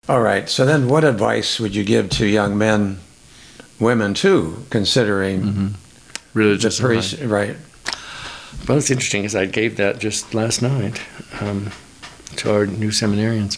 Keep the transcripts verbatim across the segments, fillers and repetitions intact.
All right. So then what advice would you give to young men, women too, considering mm-hmm. religious the priest, right? Well, it's interesting because I gave that just last night um, to our new seminarians.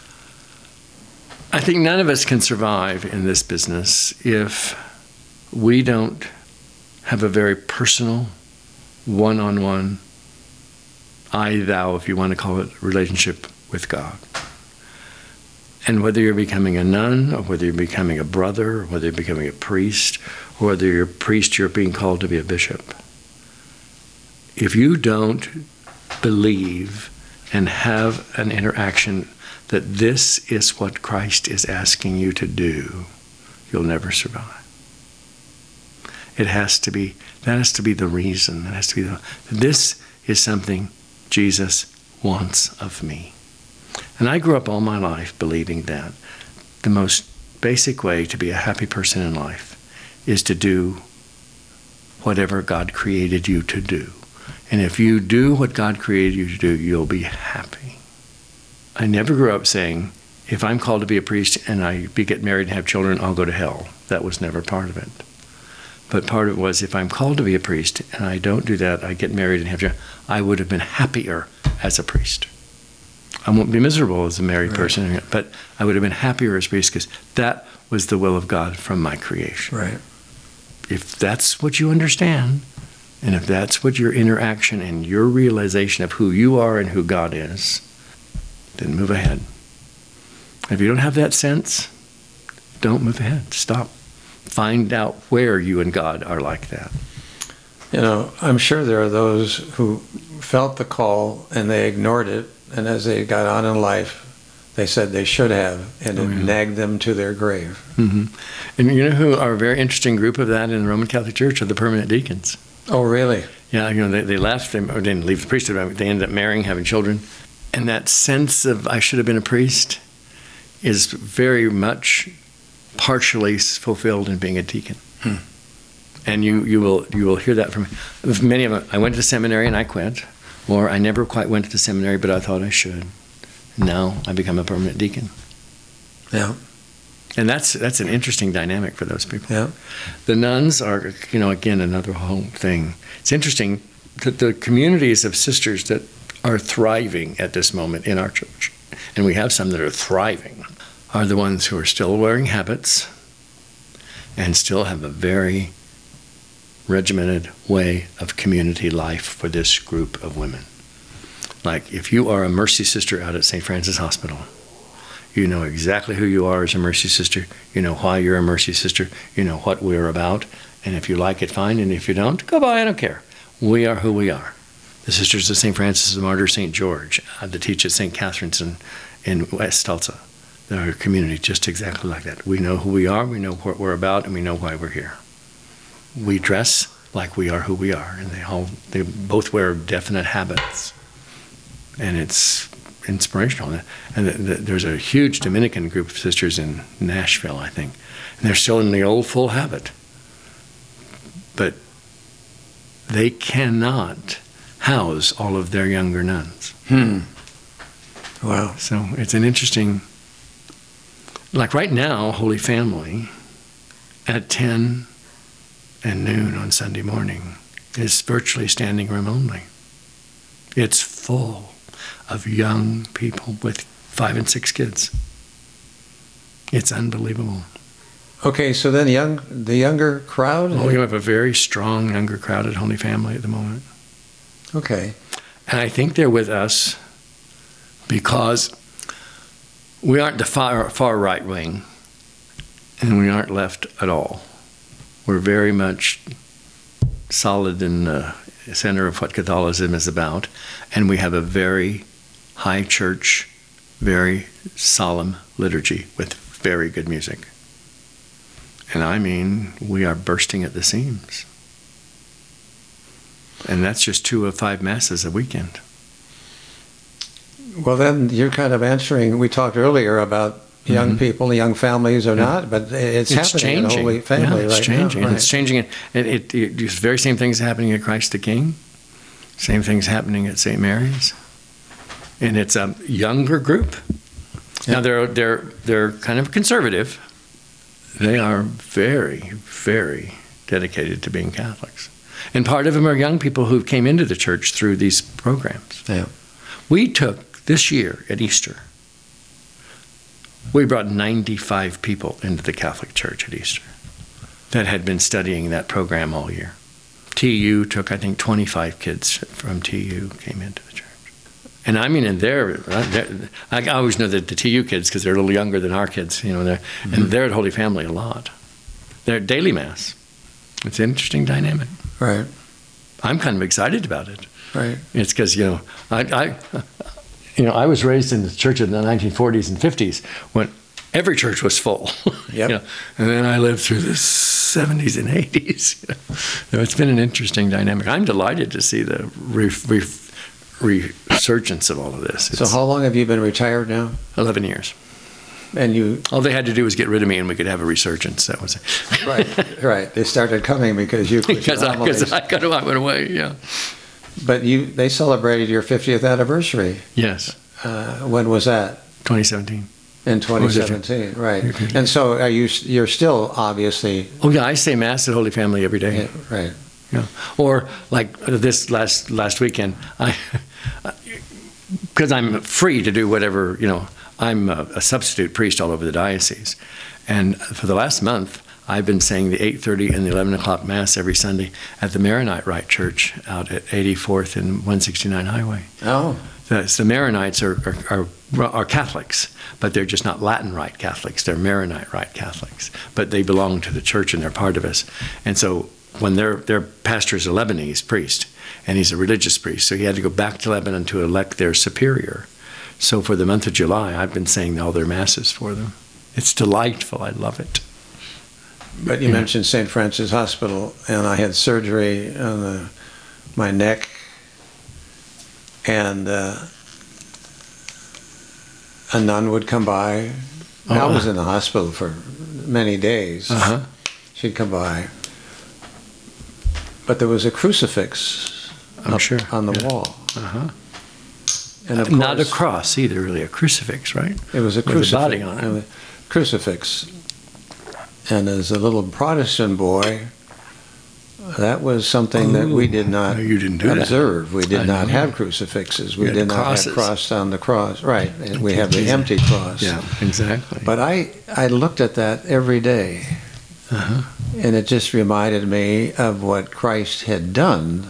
I think none of us can survive in this business if we don't have a very personal, one-on-one, I, thou, if you want to call it, relationship with God. And whether you're becoming a nun, or whether you're becoming a brother, or whether you're becoming a priest, or whether you're a priest, you're being called to be a bishop. If you don't believe and have an interaction that this is what Christ is asking you to do, you'll never survive. It has to be, that has to be the reason. That has to be the, this is something Jesus wants of me. And I grew up all my life believing that the most basic way to be a happy person in life is to do whatever God created you to do. And if you do what God created you to do, you'll be happy. I never grew up saying, if I'm called to be a priest and I be, get married and have children, I'll go to hell. That was never part of it. But part of it was, if I'm called to be a priest and I don't do that, I get married and have children, I would have been happier as a priest. I won't be miserable as a married right. person, but I would have been happier as a priest because that was the will of God from my creation. Right. If that's what you understand, and if that's what your interaction and your realization of who you are and who God is, then move ahead. If you don't have that sense, don't move ahead. Stop. Find out where you and God are like that. You know, I'm sure there are those who felt the call and they ignored it, and as they got on in life, they said they should have, and it oh, yeah. nagged them to their grave. Mm-hmm. And you know who are a very interesting group of that in the Roman Catholic Church are the permanent deacons. Oh, really? Yeah, you know, they, they left, they, or didn't leave the priesthood, they ended up marrying, having children. And that sense of, I should have been a priest, is very much partially fulfilled in being a deacon. Hmm. And you, you will you will hear that from many of them. I went to seminary and I quit, or I never quite went to the seminary, but I thought I should. Now I become a permanent deacon. Yeah. And that's that's an interesting dynamic for those people. Yeah. The nuns are, you know, again, another whole thing. It's interesting that the communities of sisters that are thriving at this moment in our church, and we have some that are thriving, are the ones who are still wearing habits and still have a very regimented way of community life for this group of women. Like, if you are a Mercy Sister out at Saint Francis Hospital, you know exactly who you are as a Mercy Sister. You know why you're a Mercy Sister. You know what we're about. And if you like it, fine. And if you don't, go by. I don't care. We are who we are. The Sisters of Saint Francis the Martyr, Saint George, uh, that teach at Saint Catherine's in, in West Tulsa. They're a community just exactly like that. We know who we are, we know what we're about, and we know why we're here. We dress like we are who we are, and they all they both wear definite habits. And it's inspirational. And the, the, there's a huge Dominican group of sisters in Nashville, I think, and they're still in the old full habit. But they cannot house all of their younger nuns. Hmm. Wow. So it's an interesting, like right now, Holy Family at ten and noon on Sunday morning is virtually standing room only. It's full of young people with five and six kids. It's unbelievable. Okay, so then young, the younger crowd? Well, we have a very strong younger crowd at Holy Family at the moment. Okay. And I think they're with us because we aren't the far, far right wing, and we aren't left at all. We're very much solid in the center of what Catholicism is about, and we have a very high church, very solemn liturgy with very good music. And I mean, we are bursting at the seams. And that's just two of five masses a weekend. Well, then you're kind of answering, we talked earlier about young mm-hmm. people, young families or yeah. not, but it's, it's happening changing. in Holy Family yeah, it's right changing. now. Right. It's changing. It, it, it, the very same things happening at Christ the King, same things happening at Saint Mary's. And it's a younger group, Now they're they're they're kind of conservative. They are very, very dedicated to being Catholics. And part of them are young people who came into the church through these programs. Yeah. We took, this year at Easter, we brought ninety-five people into the Catholic Church at Easter that had been studying that program all year. T U took, I think, twenty-five kids from T U came into the church. And I mean, and they're, they're I always know that the T U kids, because they're a little younger than our kids, you know, they're, mm-hmm. and they're at Holy Family a lot. They're at daily Mass. It's an interesting dynamic. Right. I'm kind of excited about it. Right. It's because, you know, I, I, you know, I was raised in the church in the nineteen forties and fifties when every church was full. Yep. You know, and then I lived through the seventies and eighties. You know. So it's been an interesting dynamic. I'm delighted to see the re, re, resurgence of all of this. It's so how long have you been retired now? eleven years. And you... All they had to do was get rid of me and we could have a resurgence. That was it. Right, right. They started coming because you quit because, I, because I, got, I went away, yeah. But you, they celebrated your fiftieth anniversary. Yes. Uh, when was that? twenty seventeen. In twenty seventeen, right. And so are you, you're still obviously... Oh, yeah, I say Mass at Holy Family every day. Yeah, right. Yeah. Or like this last last weekend, I because I'm free to do whatever, you know, I'm a, a substitute priest all over the diocese. And for the last month, I've been saying the eight thirty and the eleven o'clock Mass every Sunday at the Maronite Rite Church out at eighty-fourth and one sixty-nine Highway. Oh. The, so the Maronites are, are, are, are Catholics, but they're just not Latin Rite Catholics. They're Maronite Rite Catholics. But they belong to the church and they're part of us. And so when their, their pastor is a Lebanese priest, and he's a religious priest, so he had to go back to Lebanon to elect their superior. So for the month of July, I've been saying all their Masses for them. It's delightful. I love it. But you Yeah. mentioned Saint Francis Hospital, and I had surgery on the, my neck, and uh, a nun would come by. Oh, I was uh, in the hospital for many days. Uh-huh. She'd come by. But there was a crucifix I'm up sure. on the Yeah. wall. Uh-huh. And of Not a course, cross either, really. A crucifix, right? it was a With a crucifix. body on it. uh, Crucifix. And as a little Protestant boy, that was something that we did not No, you didn't do that. observe. We did I not know. have crucifixes. We You had did not crosses. have cross on the cross. Right. And we have the Jesus. empty cross. Yeah, exactly. But I, I looked at that every day, uh-huh. and it just reminded me of what Christ had done.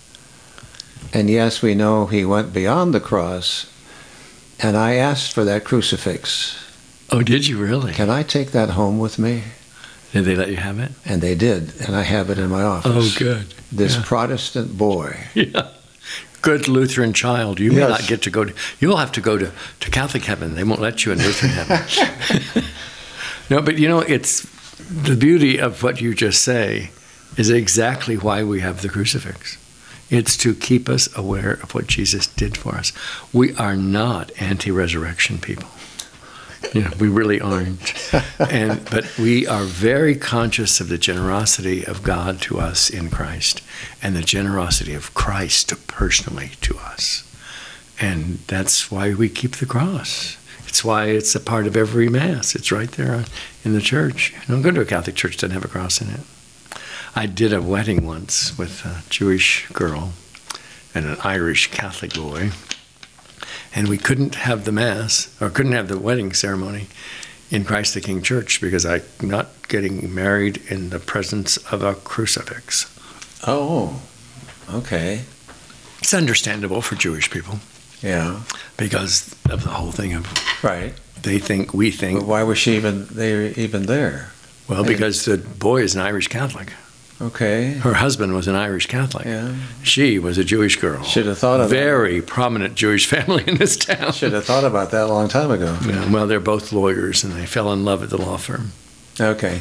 And yes, we know he went beyond the cross. And I asked for that crucifix. Oh, did you really? Can I take that home with me? Did they let you have it? And they did, and I have it in my office. Oh, good. This Yeah. Protestant boy. Yeah. Good Lutheran child. You may Yes. not get to go to, you'll have to go to, to Catholic heaven. They won't let you in Lutheran heaven. No, but you know, it's the beauty of what you just say is exactly why we have the crucifix. It's to keep us aware of what Jesus did for us. We are not anti-resurrection people. You know, we really aren't. And but we are very conscious of the generosity of God to us in Christ and the generosity of Christ personally to us. And that's why we keep the cross. It's why it's a part of every Mass. It's right there in the church. You don't go to a Catholic church that doesn't have a cross in it. I did a wedding once with a Jewish girl and an Irish Catholic boy. And we couldn't have the Mass, or couldn't have the wedding ceremony in Christ the King Church because I'm not getting married in the presence of a crucifix. Oh, okay. It's understandable for Jewish people Yeah, because of the whole thing of right. they think, we But think. why was she even there? Even there? Well, because the boy is an Irish Catholic. Okay. Her husband was an Irish Catholic. Yeah. She was a Jewish girl. Should have thought of that. Very prominent Jewish family in this town. Should have thought about that a long time ago. Yeah, well, they're both lawyers, and they fell in love at the law firm. Okay.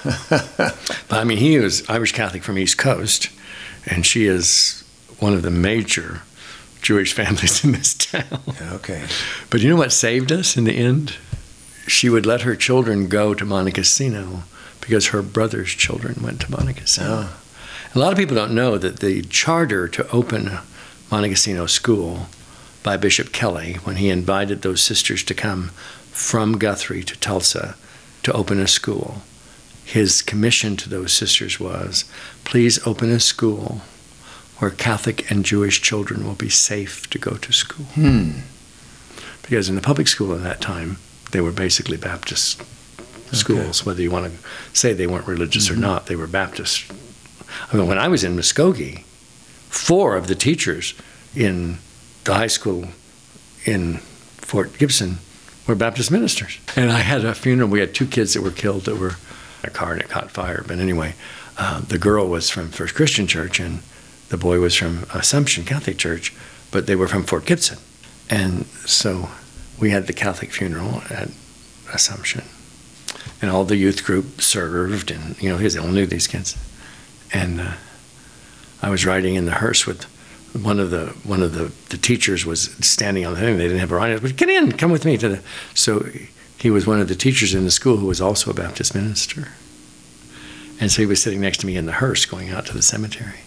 But I mean, he was Irish Catholic from East Coast, and she is one of the major Jewish families in this town. Okay. But you know what saved us in the end? She would let her children go to Monte Cassino because her brother's children went to Monte Cassino. Oh. A lot of people don't know that the charter to open Monte Cassino School by Bishop Kelly, when he invited those sisters to come from Guthrie to Tulsa to open a school. His commission to those sisters was, please open a school where Catholic and Jewish children will be safe to go to school. Hmm. Because in the public school at that time, they were basically Baptist schools, okay. Whether you want to say they weren't religious mm-hmm. or not, they were Baptist. I mean, when I was in Muskogee, four of the teachers in the high school in Fort Gibson were Baptist ministers. And I had a funeral. We had two kids that were killed that were in a car and it caught fire. But anyway, uh, the girl was from First Christian Church and the boy was from Assumption Catholic Church, but they were from Fort Gibson. And so we had the Catholic funeral at Assumption. And all the youth group served, and, you know, they all knew these kids. And uh, I was riding in the hearse with one of the one of the, the teachers was standing on the thing. They didn't have a ride. I said, get in, come with me to the. So he was one of the teachers in the school who was also a Baptist minister. And so he was sitting next to me in the hearse going out to the cemetery.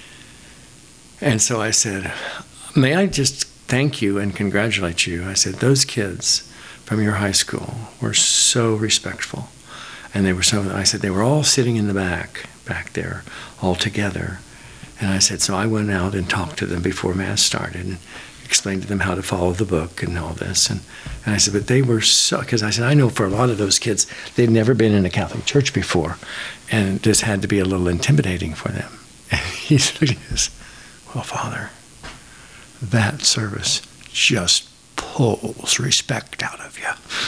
And so I said, may I just thank you and congratulate you? I said, those kids from your high school were so respectful. And they were so, I said, they were all sitting in the back, back there, all together. And I said, so I went out and talked to them before Mass started and explained to them how to follow the book and all this. And, and I said, but they were so, because I said, I know for a lot of those kids, they'd never been in a Catholic church before. And it just had to be a little intimidating for them. And he said, this, well, Father, that service just pulls respect out of you.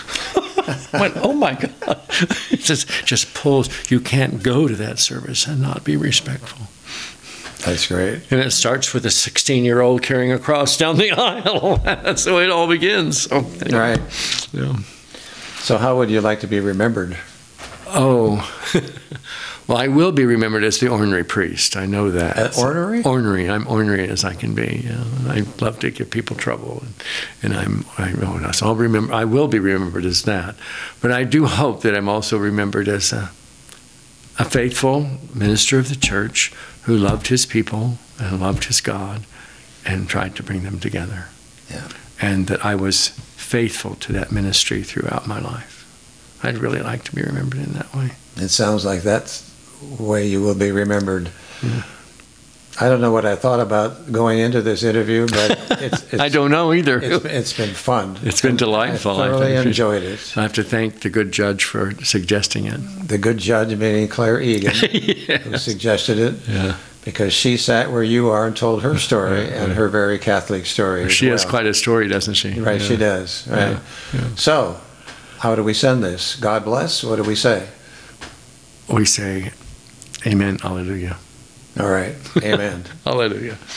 I went, oh my God. It just, just pulls. You can't go to that service and not be respectful. That's great. And it starts with a sixteen-year-old carrying a cross down the aisle. That's the way it all begins. So, anyway. Right. Yeah. So how would you like to be remembered? Oh, well, I will be remembered as the ornery priest. I know that. Uh, ornery? Ornery. I'm ornery as I can be. Yeah. I love to give people trouble, and, and I'm. I, oh, so I'll remember. I will be remembered as that, but I do hope that I'm also remembered as a, a faithful minister of the church who loved his people and loved his God, and tried to bring them together. Yeah. And that I was faithful to that ministry throughout my life. I'd really like to be remembered in that way. It sounds like that's the way you will be remembered. Yeah. I don't know what I thought about going into this interview, but it's, it's I don't know either. It's, it's been fun. It's been delightful. I thoroughly I enjoyed it. I have to thank the good judge for suggesting it. The good judge meaning Claire Egan, Yes. who suggested it. Yeah. Because she sat where you are and told her story, Yeah. and her very Catholic story as She well. has quite a story, doesn't she? Right, Yeah. she does. Right. Yeah. Yeah. So, how do we send this? God bless? What do we say? We say, Amen, Alleluia. All right. Amen. Alleluia.